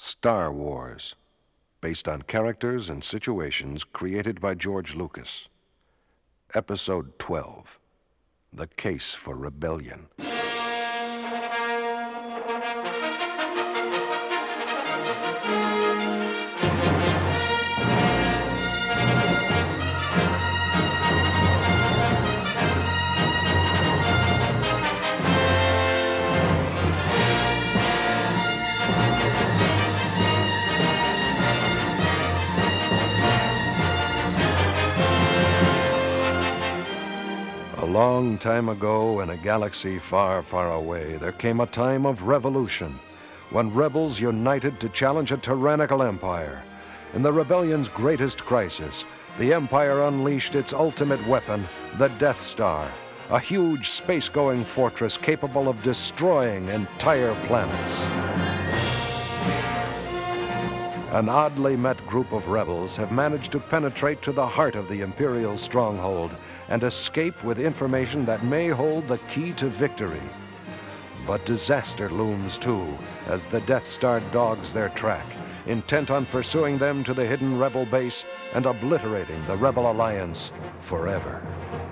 Star Wars, based on characters and situations created by George Lucas. Episode 12, The Case for Rebellion. A long time ago, in a galaxy far, far away, there came a time of revolution, when rebels united to challenge a tyrannical empire. In the rebellion's greatest crisis, the Empire unleashed its ultimate weapon, the Death Star, a huge space-going fortress capable of destroying entire planets. An oddly met group of rebels have managed to penetrate to the heart of the Imperial stronghold and escape with information that may hold the key to victory. But disaster looms too, as the Death Star dogs their track, intent on pursuing them to the hidden rebel base and obliterating the Rebel Alliance forever.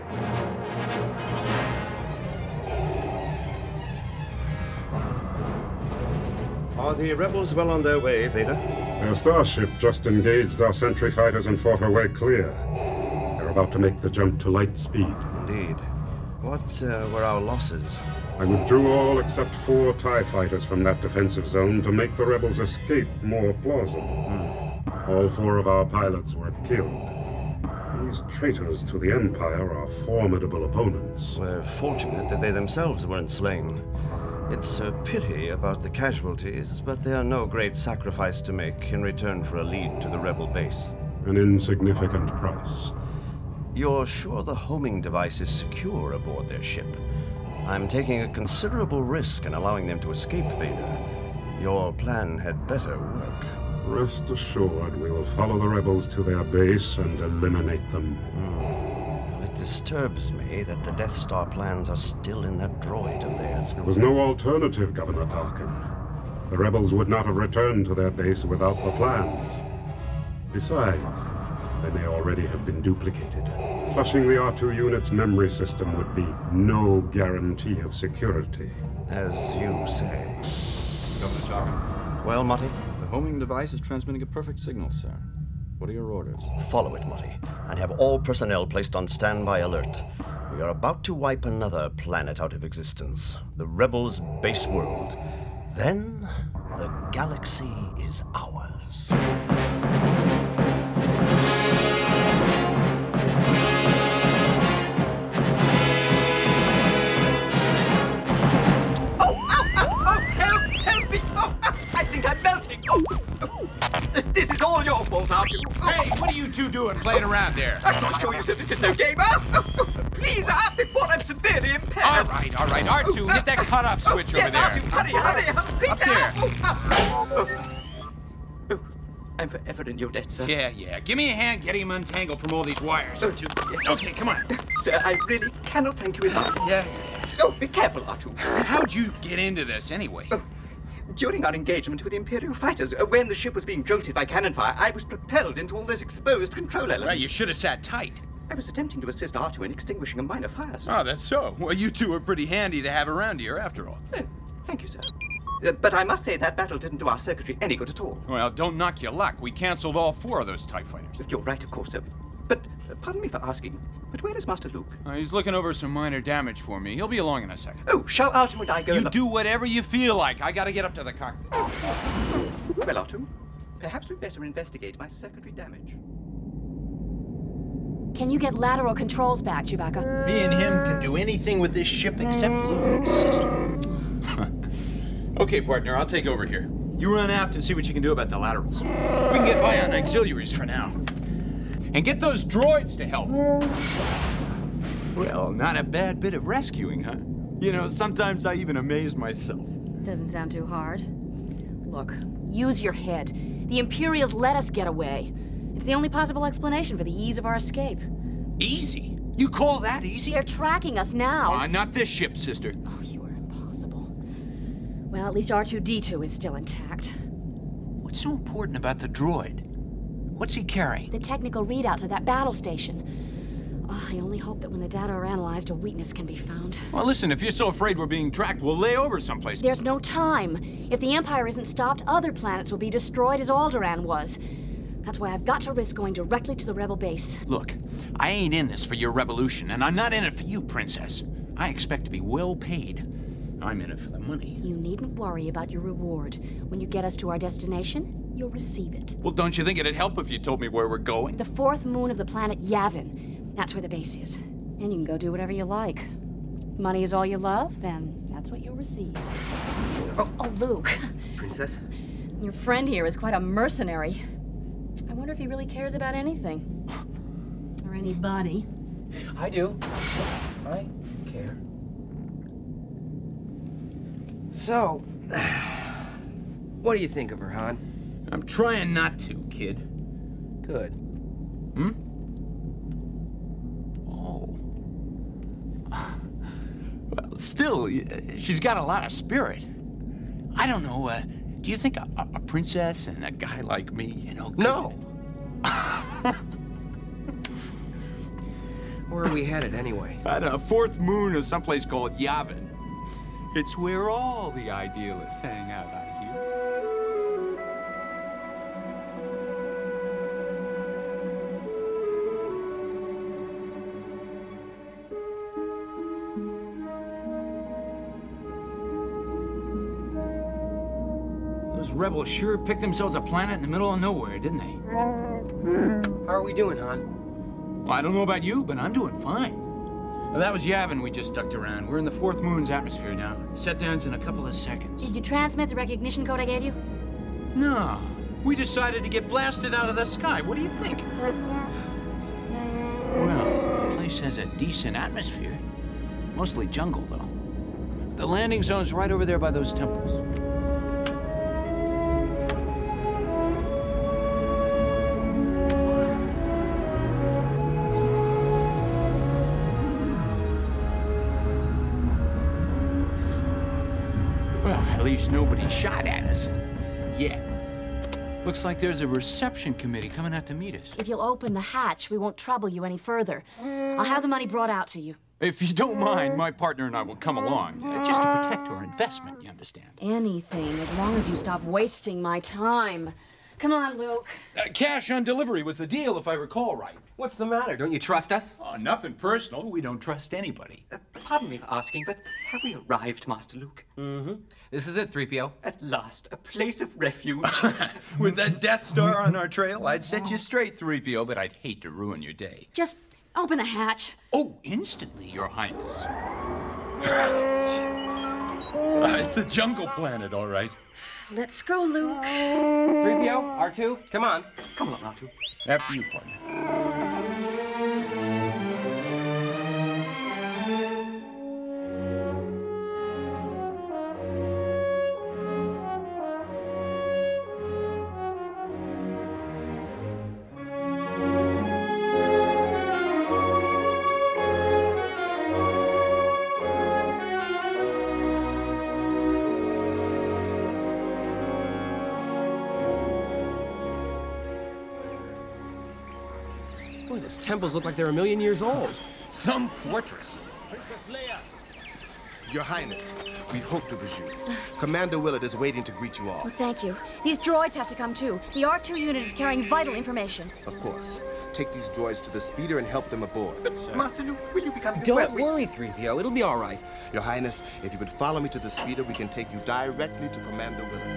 Are the rebels well on their way, Vader? Their starship just engaged our sentry fighters and fought her way clear. They're about to make the jump to light speed. Indeed. What were our losses? I withdrew all except 4 TIE fighters from that defensive zone to make the rebels' escape more plausible. All 4 of our pilots were killed. These traitors to the Empire are formidable opponents. We're fortunate that they themselves weren't slain. It's a pity about the casualties, but they are no great sacrifice to make in return for a lead to the rebel base. An insignificant price. You're sure the homing device is secure aboard their ship? I'm taking a considerable risk in allowing them to escape, Vader. Your plan had better work. Rest assured, we will follow the rebels to their base and eliminate them. It disturbs me that the Death Star plans are still in that droid of theirs. There was no alternative, Governor Tarkin. The rebels would not have returned to their base without the plans. Besides, they may already have been duplicated. Flushing the R2 unit's memory system would be no guarantee of security. As you say. Governor Tarkin. Well, Mutty? The homing device is transmitting a perfect signal, sir. What are your orders? Follow it, Mutty, and have all personnel placed on standby alert. We are about to wipe another planet out of existence, the Rebels' base world. Then, the galaxy is ours. Help me! I think I'm melting! This is all your fault, Artu! Hey, what are you two doing playing around there? I'm sure you said this is no game, Please, before I'm severely impaired! All right, R2, hit that cut-off switch over yes, there. Artu, hurry! Up there. I'm forever in your debt, sir. Yeah. Give me a hand getting him untangled from all these wires. Yes. Okay, come on. Sir, I really cannot thank you enough. Yeah. Oh, be careful, Artu. How'd you get into this, anyway? During our engagement with the Imperial fighters, when the ship was being jolted by cannon fire, I was propelled into all those exposed control elements. Right, you should have sat tight. I was attempting to assist R2 in extinguishing a minor fire, sir. Oh, that's so. Well, you two are pretty handy to have around here, after all. Oh, thank you, sir. But I must say that battle didn't do our circuitry any good at all. Well, don't knock your luck. We canceled all 4 of those TIE fighters. You're right, of course, sir. But, pardon me for asking, but where is Master Luke? He's looking over some minor damage for me. He'll be along in a second. Oh, shall R2 and I go... You do whatever you feel like. I gotta get up to the cockpit. Well, R2, perhaps we'd better investigate my circuitry damage. Can you get lateral controls back, Chewbacca? Me and him can do anything with this ship except Luke's system. Okay, partner, I'll take over here. You run aft and see what you can do about the laterals. We can get by on auxiliaries for now. And get those droids to help. Well, not a bad bit of rescuing, huh? You know, sometimes I even amaze myself. Doesn't sound too hard. Look, use your head. The Imperials let us get away. It's the only possible explanation for the ease of our escape. Easy? You call that easy? They're tracking us now. Not this ship, sister. Oh, you are impossible. Well, at least R2-D2 is still intact. What's so important about the droid? What's he carrying? The technical readouts of that battle station. Oh, I only hope that when the data are analyzed, a weakness can be found. Well, listen, if you're so afraid we're being tracked, we'll lay over someplace. There's no time. If the Empire isn't stopped, other planets will be destroyed as Alderaan was. That's why I've got to risk going directly to the Rebel base. Look, I ain't in this for your revolution, and I'm not in it for you, Princess. I expect to be well paid. I'm in it for the money. You needn't worry about your reward. When you get us to our destination, you'll receive it. Well, don't you think it'd help if you told me where we're going? The fourth moon of the planet Yavin. That's where the base is. And you can go do whatever you like. Money is all you love, then that's what you'll receive. Oh, Luke. Princess? Your friend here is quite a mercenary. I wonder if he really cares about anything. Or anybody. I do. I care. So, what do you think of her, Han? I'm trying not to, kid. Good. Oh. Well, still, she's got a lot of spirit. I don't know, do you think a princess and a guy like me, could... No. Where are we headed, anyway? At a fourth moon of someplace called Yavin. It's where all the idealists hang out, I hear. Those rebels sure picked themselves a planet in the middle of nowhere, didn't they? How are we doing, Han? Well, I don't know about you, but I'm doing fine. Well, that was Yavin we just ducked around. We're in the fourth moon's atmosphere now. Set-down's in a couple of seconds. Did you transmit the recognition code I gave you? No. We decided to get blasted out of the sky. What do you think? Well, the place has a decent atmosphere. Mostly jungle, though. The landing zone's right over there by those temples. At least nobody shot at us. Yet. Looks like there's a reception committee coming out to meet us. If you'll open the hatch, we won't trouble you any further. I'll have the money brought out to you. If you don't mind, my partner and I will come along. Just to protect our investment, you understand? Anything, as long as you stop wasting my time. Come on, Luke. Cash on delivery was the deal, if I recall right. What's the matter? Don't you trust us? Oh, nothing personal. We don't trust anybody. Pardon me for asking, but have we arrived, Master Luke? Mm-hmm. This is it, 3PO. At last, a place of refuge. With that Death Star on our trail, I'd set you straight, 3PO, but I'd hate to ruin your day. Just open the hatch. Oh, instantly, Your Highness. It's a jungle planet, all right. Let's go, Luke. 3PO, R2, come on. Come on, R2. After you, partner. Boy, these temples look like they're 1,000,000 years old. Some fortress. Princess Leia! Your Highness, we hoped it was you. Commander Willard is waiting to greet you all. Oh, thank you. These droids have to come too. The R2 unit is carrying vital information. Of course. Take these droids to the speeder and help them aboard. Master Luke, will you become Don't worry, 3PO. It'll be all right. Your Highness, if you would follow me to the speeder, we can take you directly to Commander Willard.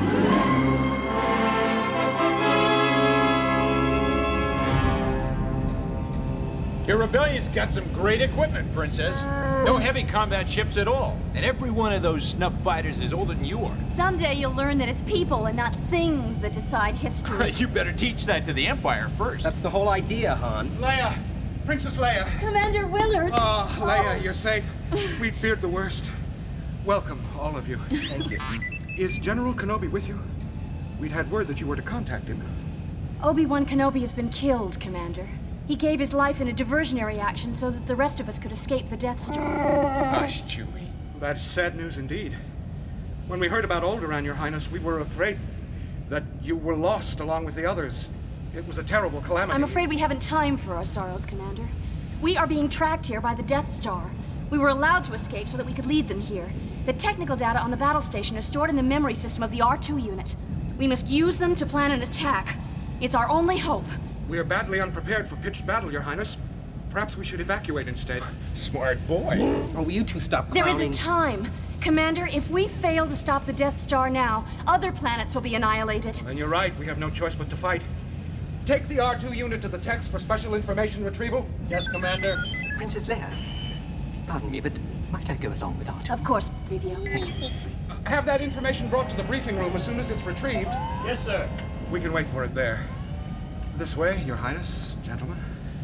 Your rebellion's got some great equipment, Princess. No heavy combat ships at all. And every one of those snub fighters is older than you are. Someday you'll learn that it's people and not things that decide history. You better teach that to the Empire first. That's the whole idea, Han. Leia! Princess Leia! Commander Willard! Oh, Leia, you're safe. We'd feared the worst. Welcome, all of you. Thank you. Is General Kenobi with you? We'd had word that you were to contact him. Obi-Wan Kenobi has been killed, Commander. He gave his life in a diversionary action so that the rest of us could escape the Death Star. Hush, Chewie. That is sad news indeed. When we heard about Alderaan, Your Highness, we were afraid. that you were lost along with the others. It was a terrible calamity. I'm afraid we haven't time for our sorrows, Commander. We are being tracked here by the Death Star. We were allowed to escape so that we could lead them here. The technical data on the battle station is stored in the memory system of the R2 unit. We must use them to plan an attack. It's our only hope. We are badly unprepared for pitched battle, Your Highness. Perhaps we should evacuate instead. Smart boy. Oh, will you two stop clowning? There isn't time. Commander, if we fail to stop the Death Star now, other planets will be annihilated. Then you're right. We have no choice but to fight. Take the R2 unit to the Tex for special information retrieval. Yes, Commander. Princess Leia, pardon me, but might I go along with R2? Of course, 3PO. Thank you. Have that information brought to the briefing room as soon as it's retrieved. Yes, sir. We can wait for it there. This way, Your Highness, gentlemen.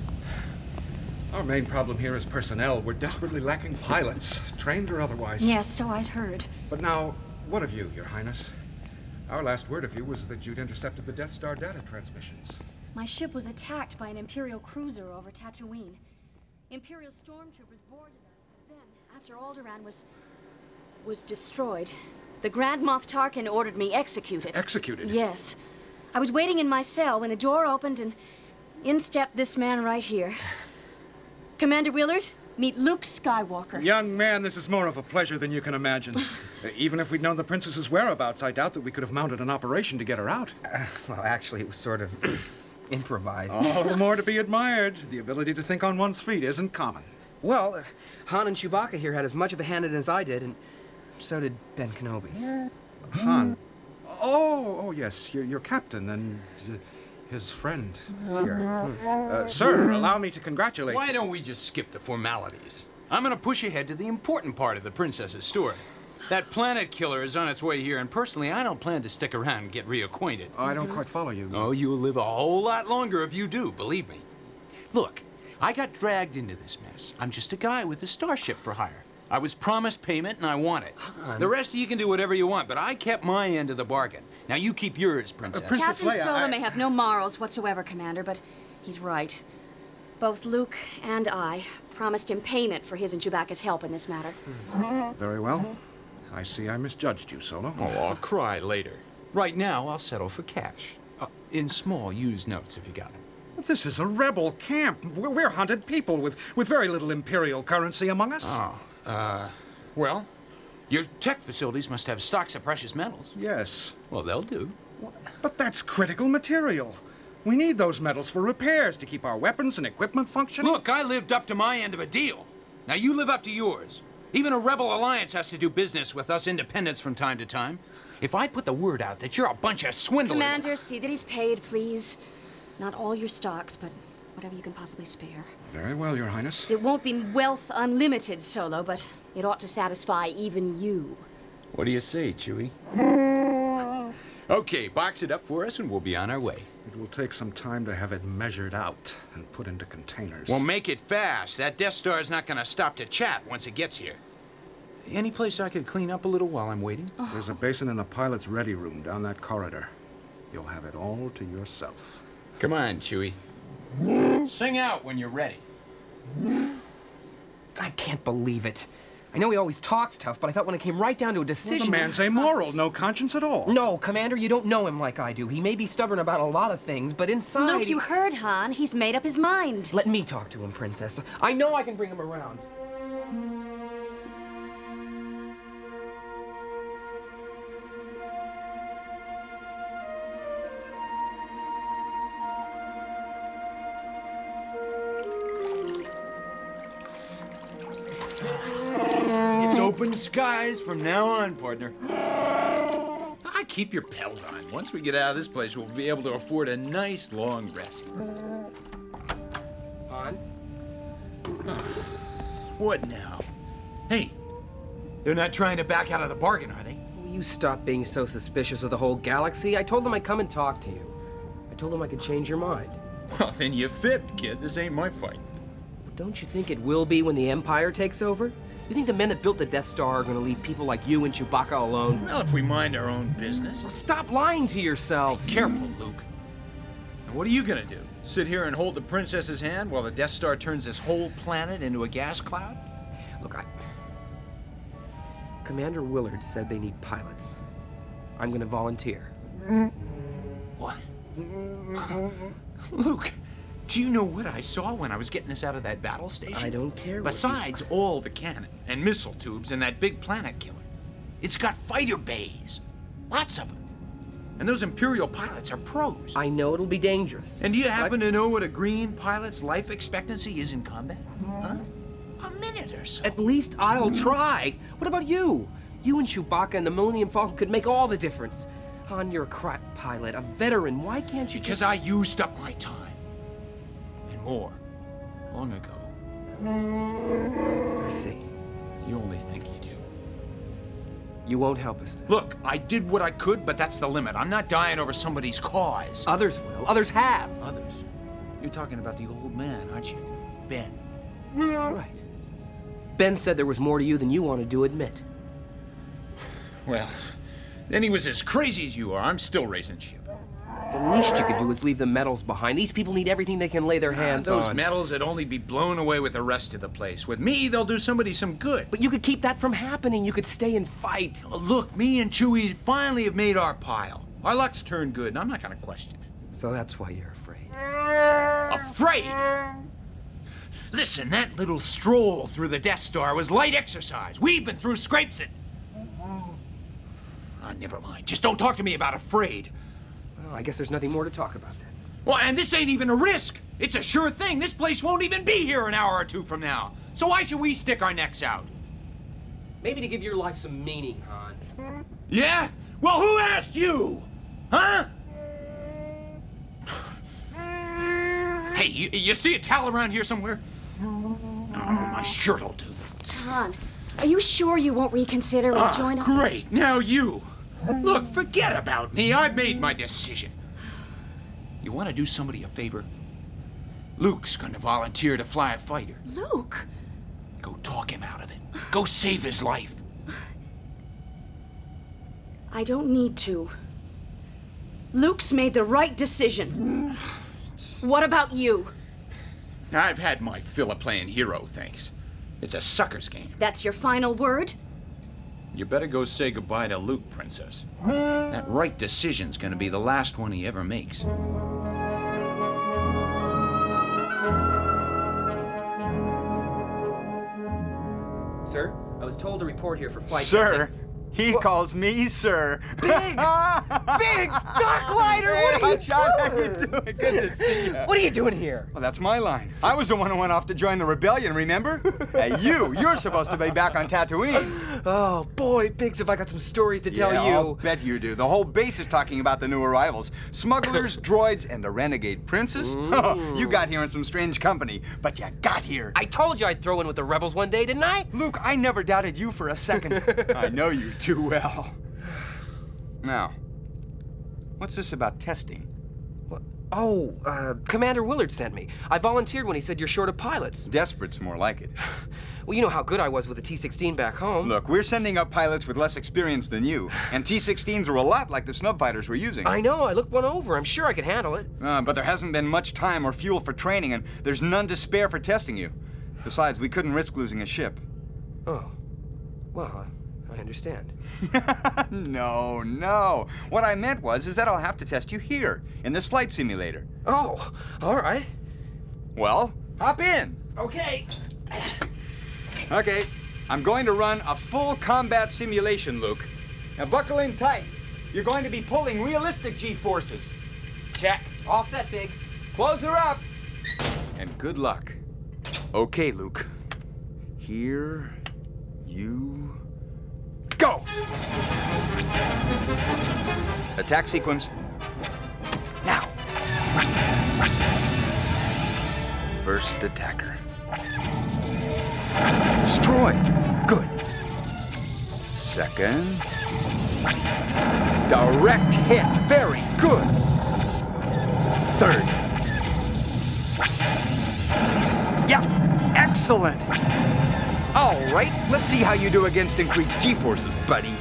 Our main problem here is personnel. We're desperately lacking pilots, trained or otherwise. Yes, so I'd heard. But now, what of you, Your Highness? Our last word of you was that you'd intercepted the Death Star data transmissions. My ship was attacked by an Imperial cruiser over Tatooine. Imperial stormtroopers boarded us. Then, after Alderaan was destroyed, the Grand Moff Tarkin ordered me executed. Executed? Yes. I was waiting in my cell when the door opened and in stepped this man right here. Commander Willard, meet Luke Skywalker. Young man, this is more of a pleasure than you can imagine. Even if we'd known the princess's whereabouts, I doubt that we could have mounted an operation to get her out. Well, actually, it was sort of improvised. All the more to be admired. The ability to think on one's feet isn't common. Well, Han and Chewbacca here had as much of a hand in it as I did, and so did Ben Kenobi. Han? Oh, yes, your captain and his friend here. Sir, allow me to congratulate Why you. don't we just skip the formalities? I'm gonna push ahead to the important part of the princess's story. That planet killer is on its way here, and personally, I don't plan to stick around and get reacquainted. I don't quite follow you. Oh, you'll live a whole lot longer if you do, believe me. Look, I got dragged into this mess. I'm just a guy with a starship for hire. I was promised payment, and I want it. The rest of you can do whatever you want, but I kept my end of the bargain. Now you keep yours, Princess. Princess Captain Leia, Solo may have no morals whatsoever, Commander, but he's right. Both Luke and I promised him payment for his and Chewbacca's help in this matter. Very well. I see I misjudged you, Solo. Oh, I'll cry later. Right now, I'll settle for cash. In small used notes, if you got it. This is a rebel camp. We're hunted people with very little Imperial currency among us. Well, your tech facilities must have stocks of precious metals. Yes. Well, they'll do. But that's critical material. We need those metals for repairs to keep our weapons and equipment functioning. Look, I lived up to my end of a deal. Now you live up to yours. Even a rebel alliance has to do business with us independents from time to time. If I put the word out that you're a bunch of swindlers... Commander, see that he's paid, please. Not all your stocks, but whatever you can possibly spare. Very well, Your Highness. It won't be wealth unlimited, Solo, but it ought to satisfy even you. What do you say, Chewie? Okay, box it up for us and we'll be on our way. It will take some time to have it measured out and put into containers. Well, make it fast. That Death Star is not going to stop to chat once it gets here. Any place I could clean up a little while I'm waiting? There's a basin in the pilot's ready room down that corridor. You'll have it all to yourself. Come on, Chewie. Sing out when you're ready. I can't believe it. I know he always talks tough, but I thought when it came right down to a decision... Well, the man's amoral, no conscience at all. No, Commander, you don't know him like I do. He may be stubborn about a lot of things, but inside... Luke, you heard Han. He's made up his mind. Let me talk to him, Princess. I know I can bring him around. Open skies from now on, partner. Keep your pelt on. Once we get out of this place, we'll be able to afford a nice long rest. Han? What now? Hey, they're not trying to back out of the bargain, are they? Will you stop being so suspicious of the whole galaxy? I told them I'd come and talk to you. I told them I could change your mind. Well, then you fit, kid. This ain't my fight. Don't you think it will be when the Empire takes over? You think the men that built the Death Star are going to leave people like you and Chewbacca alone? Well, if we mind our own business. Well, stop lying to yourself. Be careful, Luke. And what are you going to do? Sit here and hold the princess's hand while the Death Star turns this whole planet into a gas cloud? Look, Commander Willard said they need pilots. I'm going to volunteer. Luke, do you know what I saw when I was getting us out of that battle station? I don't care what Besides all the cannon and missile tubes and that big planet killer, it's got fighter bays. Lots of them. And those Imperial pilots are pros. I know it'll be dangerous. And do you happen to know what a green pilot's life expectancy is in combat? Huh? A minute or so. At least I'll try. What about you? You and Chewbacca and the Millennium Falcon could make all the difference. Han, you're a crack pilot, a veteran. Why can't you Because I used up my time. And more. Long ago. I see. You only think you do. You won't help us then. Look, I did what I could, but that's the limit. I'm not dying over somebody's cause. Others will. Others have. Others? You're talking about the old man, aren't you? Ben. Right. Ben said there was more to you than you wanted to admit. Well, then he was as crazy as you are. I'm still raising ship. The least you could do is leave the medals behind. These people need everything they can lay their hands on. Those medals would only be blown away with the rest of the place. With me, they'll do somebody some good. But you could keep that from happening. You could stay and fight. Look, me and Chewie finally have made our pile. Our luck's turned good, and I'm not going to question it. So that's why you're afraid. Afraid? Listen, that little stroll through the Death Star was light exercise. We've been through scrapes and... never mind. Just don't talk to me about afraid. Well, I guess there's nothing more to talk about then. Well, and this ain't even a risk. It's a sure thing. This place won't even be here an hour or two from now. So why should we stick our necks out? Maybe to give your life some meaning, Han. Yeah? Well, who asked you? Huh? Hey, you see a towel around here somewhere? Oh, my shirt'll do. Han, are you sure you won't reconsider and join us? Great, now you. Look, forget about me. I've made my decision. You want to do somebody a favor? Luke's going to volunteer to fly a fighter. Luke? Go talk him out of it. Go save his life. I don't need to. Luke's made the right decision. What about you? I've had my fill of playing hero, thanks. It's a sucker's game. That's your final word? You better go say goodbye to Luke, Princess. That right decision's gonna be the last one he ever makes. Sir, I was told to report here for flight Sir? testing. He calls me sir. Biggs! Biggs! Darklighter! Hey, What are you Hotshot, how you doing? doing? Good to see you. What are you doing here? Well, that's my line. I was the one who went off to join the rebellion, remember? Hey, you're supposed to be back on Tatooine. Oh, boy, Biggs, have I got some stories to tell Yeah, you. I'll bet you do. The whole base is talking about the new arrivals. Smugglers, droids, and a renegade princess. You got here in some strange company, but you got here. I told you I'd throw in with the rebels one day, didn't I? Luke, I never doubted you for a second. I know you too well. Now, what's this about testing? Oh, Commander Willard sent me. I volunteered when he said you're short of pilots. Desperate's more like it. Well, you know how good I was with the T-16 back home. Look, we're sending up pilots with less experience than you, and T-16s are a lot like the snub fighters we're using. I know, I looked one over. I'm sure I could handle it. But there hasn't been much time or fuel for training, and there's none to spare for testing you. Besides, we couldn't risk losing a ship. Oh, well, I understand. No. What I meant was that I'll have to test you here, in this flight simulator. Oh, all right. Well, hop in. Okay. Okay, I'm going to run a full combat simulation, Luke. Now buckle in tight. You're going to be pulling realistic G-forces. Check. All set, Biggs. Close her up. And good luck. Okay, Luke. Here you go. Attack sequence. Now. First attacker. Destroyed. Good. Second. Direct hit. Very good. Third. Yeah, excellent. All right, let's see how you do against increased G-forces, buddy.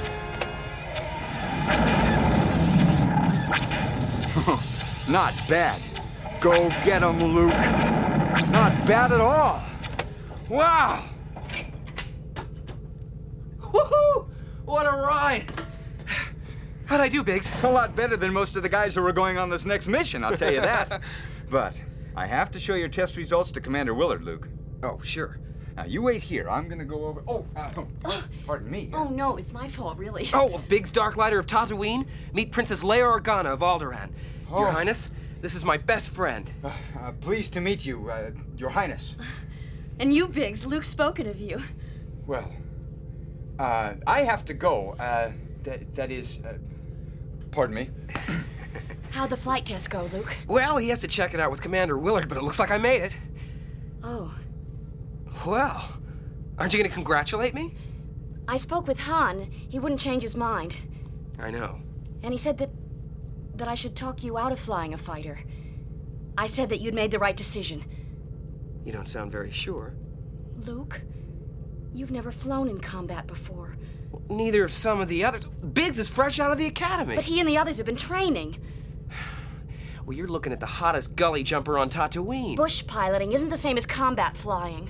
Not bad. Go get him, Luke. Not bad at all. Wow. Woohoo! What a ride! How'd I do, Biggs? A lot better than most of the guys who are going on this next mission, I'll tell you that. But I have to show your test results to Commander Willard, Luke. Oh, sure. Now, you wait here. I'm gonna go over... pardon me. Oh, no, it's my fault, really. Oh, Biggs, Darklighter of Tatooine. Meet Princess Leia Organa of Alderaan. Your Highness, this is my best friend. Pleased to meet you, Your Highness. And you, Biggs, Luke's spoken of you. Well, I have to go. That is... pardon me. How'd the flight test go, Luke? Well, he has to check it out with Commander Willard, but it looks like I made it. Oh. Well, aren't you going to congratulate me? I spoke with Han. He wouldn't change his mind. I know. And he said that I should talk you out of flying a fighter. I said that you'd made the right decision. You don't sound very sure. Luke, you've never flown in combat before. Neither have some of the others. Biggs is fresh out of the academy. But he and the others have been training. Well, you're looking at the hottest gully jumper on Tatooine. Bush piloting isn't the same as combat flying.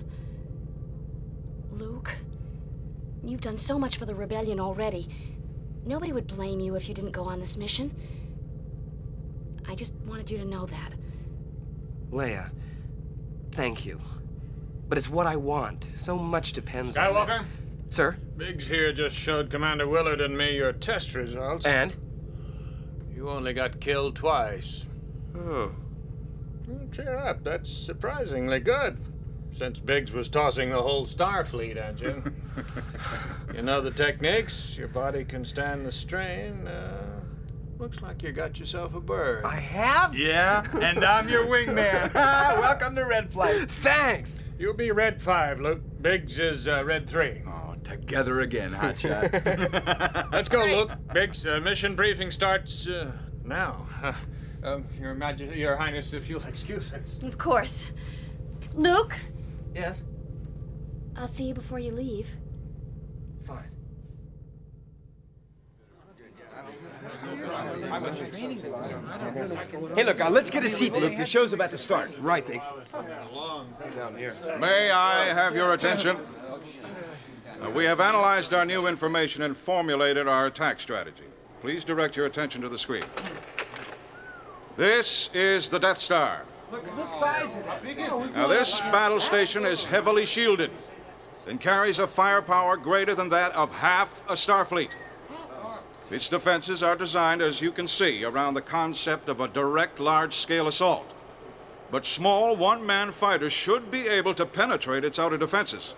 Luke, you've done so much for the rebellion already. Nobody would blame you if you didn't go on this mission. I just wanted you to know that. Leia, thank you. But it's what I want. So much depends on this. Skywalker? Sir? Biggs here just showed Commander Willard and me your test results. And? You only got killed twice. Oh. Well, cheer up. That's surprisingly good. Since Biggs was tossing the whole Starfleet at you. You know the techniques. Your body can stand the strain. Looks like you got yourself a bird. I have? Yeah, and I'm your wingman. Welcome to Red Flight. Thanks. You'll be Red 5, Luke. Biggs is Red 3. Oh, together again, hotshot. Let's go, Luke. Biggs, mission briefing starts now. Your Highness, if you'll excuse us. Of course. Luke? Yes? I'll see you before you leave. Fine. Hey, look, let's get a seat, Luke. The show's about to start. Right, Biggs. Down here. May I have your attention? We have analyzed our new information and formulated our attack strategy. Please direct your attention to the screen. This is the Death Star. Look at the size of it. Now, this battle station is heavily shielded and carries a firepower greater than that of half a Starfleet. Its defenses are designed, as you can see, around the concept of a direct large-scale assault. But small one-man fighters should be able to penetrate its outer defenses.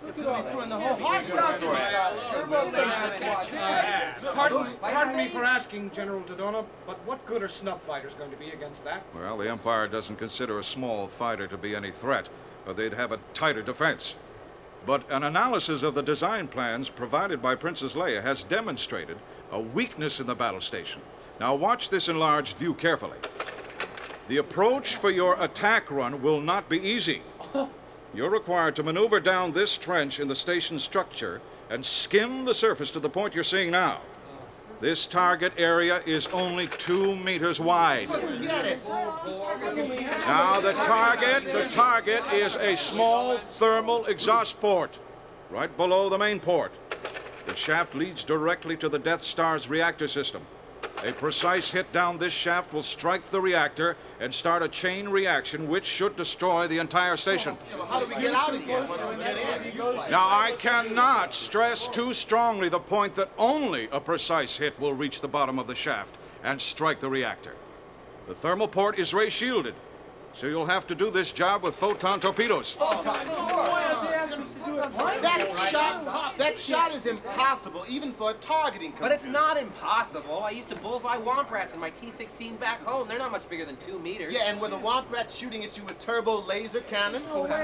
Pardon me for asking, General Dodonna, but what good are snub fighters going to be against that? Well, the Empire doesn't consider a small fighter to be any threat, or they'd have a tighter defense. But an analysis of the design plans provided by Princess Leia has demonstrated a weakness in the battle station. Now watch this enlarged view carefully. The approach for your attack run will not be easy. You're required to maneuver down this trench in the station structure and skim the surface to the point you're seeing now. This target area is only 2 meters wide. Forget it. Now the target is a small thermal exhaust port right below the main port. The shaft leads directly to the Death Star's reactor system. A precise hit down this shaft will strike the reactor and start a chain reaction which should destroy the entire station. Yeah, well, how do we get out again once we get in? Now, I cannot stress too strongly the point that only a precise hit will reach the bottom of the shaft and strike the reactor. The thermal port is ray shielded, so you'll have to do this job with photon torpedoes. That shot is impossible, even for a targeting company. But it's not impossible. I used to bullseye womp rats in my T-16 back home. They're not much bigger than 2 meters. Yeah, and were the womp rats shooting at you with turbo laser cannon?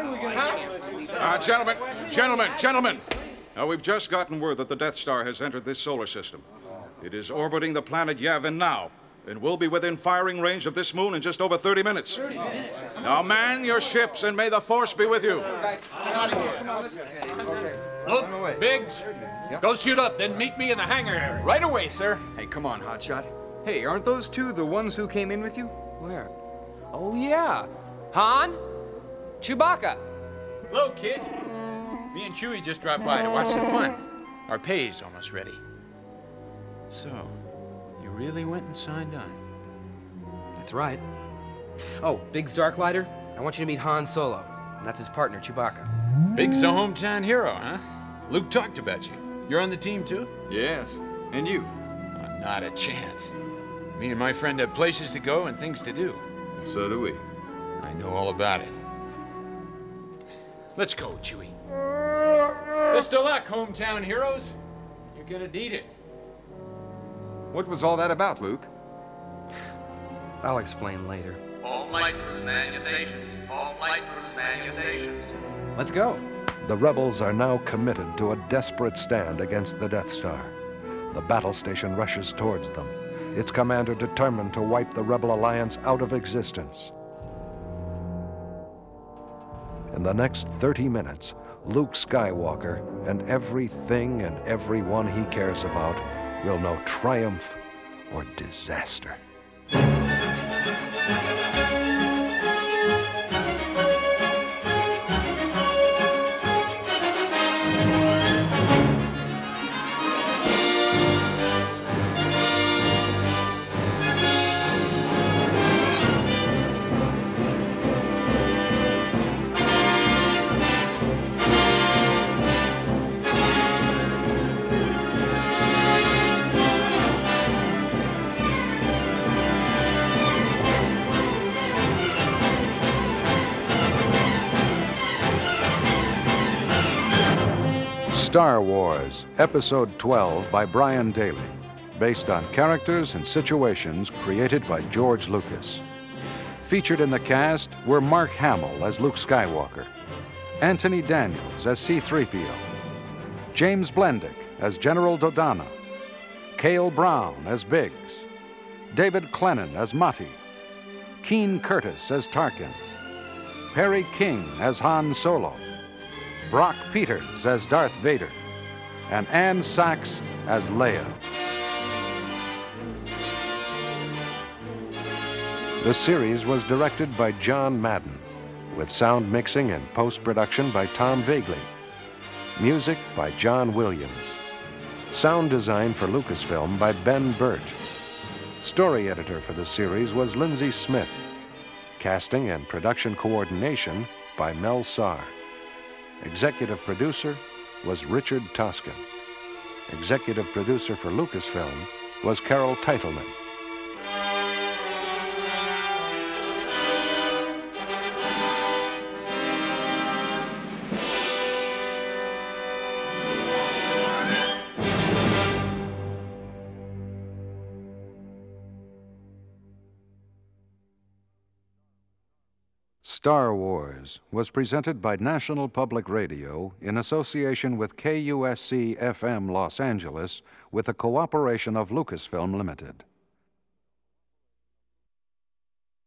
Gentlemen. Now, we've just gotten word that the Death Star has entered this solar system. It is orbiting the planet Yavin now, and will be within firing range of this moon in just over 30 minutes. Now man your ships, and may the Force be with you. Look, Biggs, go shoot up, then meet me in the hangar area. Right away, sir. Hey, come on, hotshot. Hey, aren't those two the ones who came in with you? Where? Oh, yeah. Han? Chewbacca. Hello, kid. Me and Chewie just dropped by to watch the fun. Our pay's almost ready. So, You really went and signed on. That's right. Oh, Biggs Darklighter, I want you to meet Han Solo. And that's his partner, Chewbacca. Big's a hometown hero, huh? Luke talked about you. You're on the team, too? Yes. And you? Not a chance. Me and my friend have places to go and things to do. So do we. I know all about it. Let's go, Chewie. Best of luck, hometown heroes. You're gonna need it. What was all that about, Luke? I'll explain later. All flight crews man your stations. All flight crews man your stations. Let's go. The rebels are now committed to a desperate stand against the Death Star. The battle station rushes towards them, its commander determined to wipe the Rebel Alliance out of existence. In the next 30 minutes, Luke Skywalker and everything and everyone he cares about will know triumph or disaster. Star Wars, Episode 12 by Brian Daley, based on characters and situations created by George Lucas. Featured in the cast were Mark Hamill as Luke Skywalker, Anthony Daniels as C-3PO, James Blendick as General Dodonna, Cale Brown as Biggs, David Clennon as Mati, Keen Curtis as Tarkin, Perry King as Han Solo, Brock Peters as Darth Vader, and Anne Sachs as Leia. The series was directed by John Madden, with sound mixing and post-production by Tom Vagley. Music by John Williams. Sound design for Lucasfilm by Ben Burt. Story editor for the series was Lindsay Smith. Casting and production coordination by Mel Sarr. Executive producer was Richard Toscan. Executive producer for Lucasfilm was Carol Teitelman. Star Wars was presented by National Public Radio in association with KUSC-FM Los Angeles with the cooperation of Lucasfilm Limited.